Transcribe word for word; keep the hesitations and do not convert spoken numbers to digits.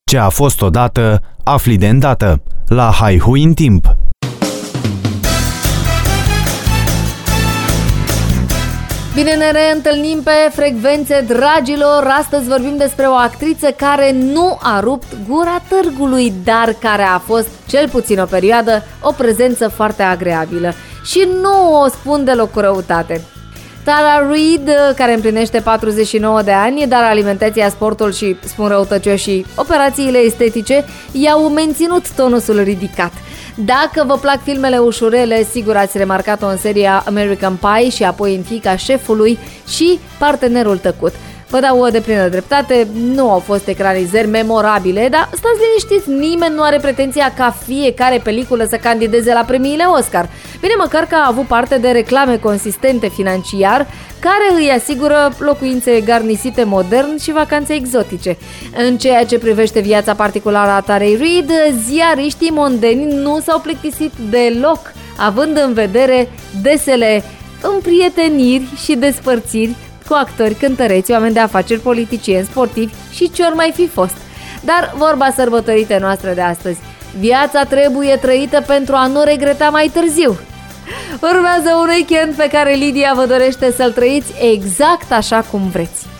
Ce a fost odată, afli de îndată. La Haihui în timp. Bine ne reîntâlnim pe frecvențe, dragilor! Astăzi vorbim despre o actriță care nu a rupt gura târgului, dar care a fost, cel puțin o perioadă, o prezență foarte agreabilă. Și nu o spun deloc cu răutate. Tara Reid, care împlinește patruzeci și nouă de ani, dar alimentația, sportul și, spun răutăcioșii, operațiile estetice i-au menținut tonusul ridicat. Dacă vă plac filmele ușurele, sigur ați remarcat-o în seria American Pie și apoi în Fiica șefului și Partenerul tăcut. Vă dau o deplină dreptate, nu au fost ecranizări memorabile, dar stați liniștiți, nimeni nu are pretenția ca fiecare peliculă să candideze la premiile Oscar. Bine, măcar că a avut parte de reclame consistente financiar, care îi asigură locuințe garnisite modern și vacanțe exotice. În ceea ce privește viața particulară a Tarei Reid, ziariștii mondeni nu s-au plictisit deloc, având în vedere desele împrieteniri și despărțiri cu actori, cântăreți, oameni de afaceri, politicieni, sportivi și ce-or mai fi fost. Dar vorba sărbătorite noastre de astăzi: viața trebuie trăită pentru a nu regreta mai târziu. Urmează un weekend pe care Lidia vă dorește să-l trăiți exact așa cum vreți.